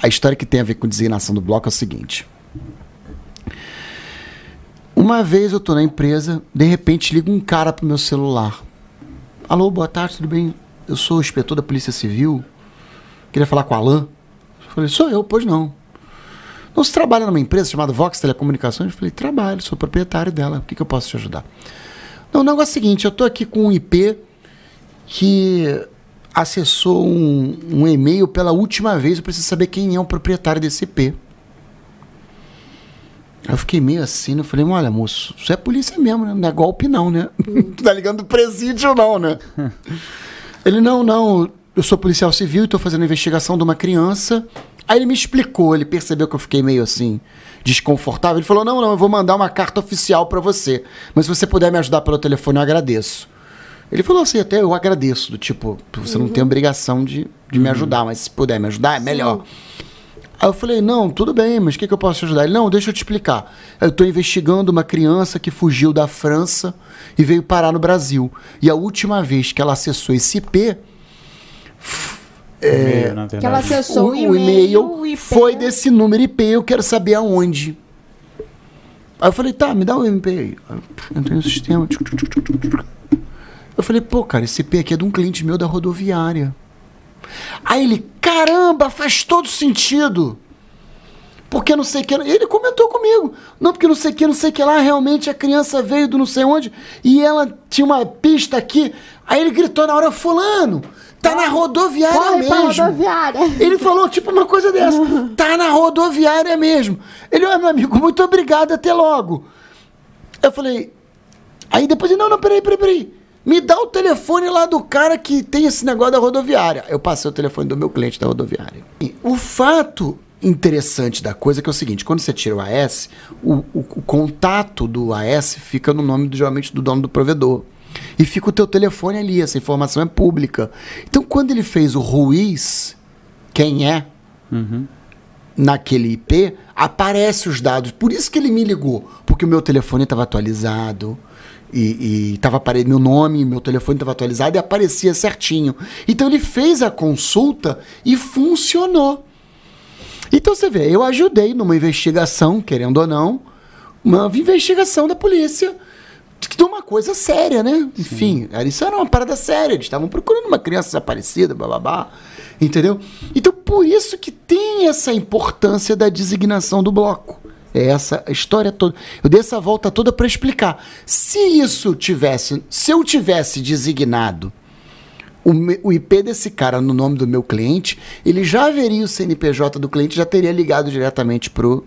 A história que tem a ver com designação do bloco é o seguinte. Uma vez eu tô na empresa, de repente liga um cara pro meu celular. Alô, boa tarde, tudo bem? Eu sou o inspetor da Polícia Civil. Queria falar com o Alan. Eu falei, sou eu, pois não. Não, você trabalha numa empresa chamada Vox Telecomunicações? Eu falei, trabalho, sou proprietário dela. O que eu posso te ajudar? Não, o negócio é o seguinte, eu tô aqui com um IP que acessou um e-mail pela última vez, eu preciso saber quem é o proprietário desse IP. Aí eu fiquei meio assim, eu falei, olha, moço, isso é polícia mesmo, né? Não é golpe não, né? Tu tá ligando do presídio não, né? Ele, não, eu sou policial civil e tô fazendo investigação de uma criança. Aí ele me explicou, ele percebeu que eu fiquei meio assim, desconfortável. Ele falou, não, eu vou mandar uma carta oficial pra você. Mas se você puder me ajudar pelo telefone, eu agradeço. Ele falou assim, até eu agradeço, do tipo, você não tem obrigação de me ajudar, mas se puder me ajudar, é melhor. Aí eu falei, não, tudo bem, mas o que eu posso te ajudar? Ele, não, deixa eu te explicar. Eu estou investigando uma criança que fugiu da França e veio parar no Brasil. E a última vez que ela acessou esse IP... que ela acessou o e-mail foi desse número IP, eu quero saber aonde. Aí eu falei, tá, me dá o IP aí. Eu entrei no sistema. Eu falei, pô, cara, esse IP aqui é de um cliente meu da rodoviária. Aí ele, caramba, faz todo sentido. Porque não sei o que... Ele comentou comigo. Não, porque não sei o que lá, realmente a criança veio do não sei onde e ela tinha uma pista aqui. Aí ele gritou na hora, fulano, tá na rodoviária mesmo. Pra rodoviária. Ele falou tipo uma coisa dessa. Tá na rodoviária mesmo. Ele, meu amigo, muito obrigado, até logo. Eu falei... Aí depois ele, não, peraí. Me dá o telefone lá do cara que tem esse negócio da rodoviária. Eu passei o telefone do meu cliente da rodoviária. E o fato interessante da coisa é que é o seguinte, quando você tira o AS, o contato do AS fica no nome, geralmente, do dono do provedor. E fica o teu telefone ali, essa informação é pública. Então, quando ele fez o Ruiz, quem é, naquele IP, aparece os dados. Por isso que ele me ligou, porque o meu telefone estava atualizado, e tava meu nome, meu telefone estava atualizado e aparecia certinho. Então ele fez a consulta e funcionou. Então você vê, eu ajudei numa investigação, querendo ou não, uma investigação da polícia de uma coisa séria, né? Enfim, isso era uma parada séria, eles estavam procurando uma criança desaparecida, blá, entendeu? Então por isso que tem essa importância da designação do bloco. É essa história toda. Eu dei essa volta toda para explicar. Se eu tivesse designado o IP desse cara no nome do meu cliente, ele já veria o CNPJ do cliente, já teria ligado diretamente pro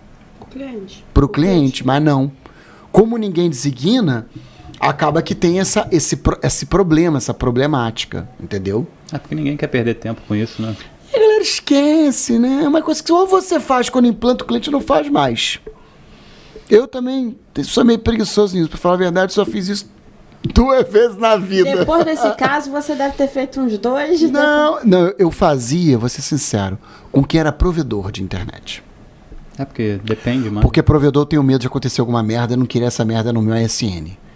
cliente, mas não. Como ninguém designa, acaba que tem esse problema, essa problemática, entendeu? É porque ninguém quer perder tempo com isso, né? E a galera esquece, né? É uma coisa que ou você faz quando implanta, o cliente não faz mais. Eu também sou meio preguiçoso nisso, pra falar a verdade, só fiz isso 2 vezes na vida. Depois desse caso, você deve ter feito uns 2. Não, eu fazia, vou ser sincero, com quem era provedor de internet. É porque depende, mano. Porque provedor eu tenho medo de acontecer alguma merda, eu não queria essa merda no meu ASN.